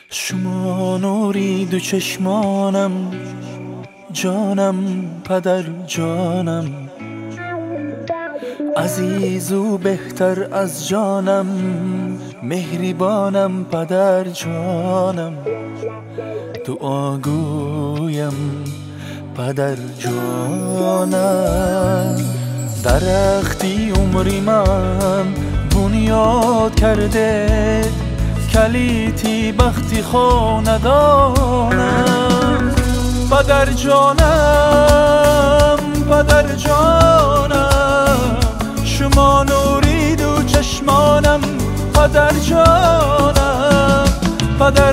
شما نوری دو چشمانم، جانم پدر جانم، عزیز و بهتر از جانم، مهربانم پدر جانم، دعاگویم پدر جانم. درختی عمری من بنیاد کرده، کلیتی بختی خاندانم. پدر جانم پدر جانم، شما نوری دو چشمانم، پدر جانم پدر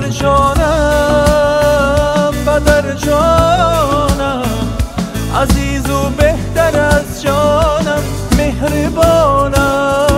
جانم پدر جانم، عزیز و بهتر از جانم، مهربانم.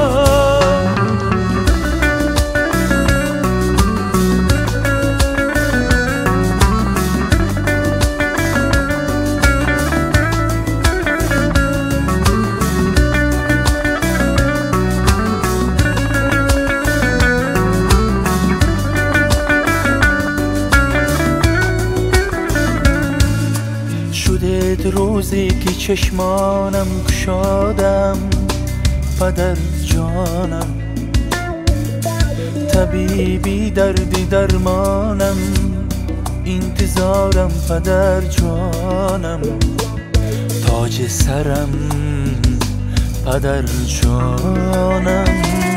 شدید روزی که چشمانم گشادم، پدر جانم، طبیبی دردی درمانم، انتظارم پدر جانم، تاج سرم پدر جانم.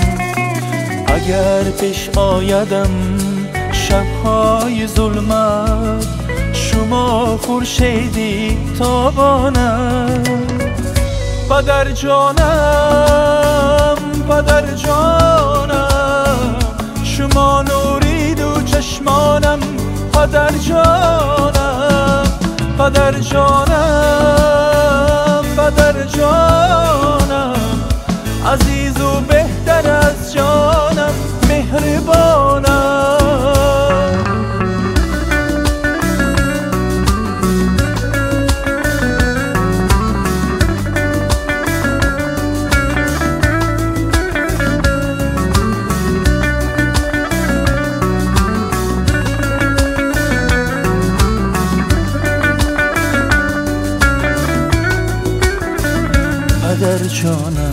اگر پیش آیدم شبهای ظلمت، شما خورشیدی تابانم. پدر جانم پدر جانم، شما نوری دو چشمانم، پدر جانم پدر جانم پدر جانم، عزیز و بهتر از جانم، مهربانم. پدر جانم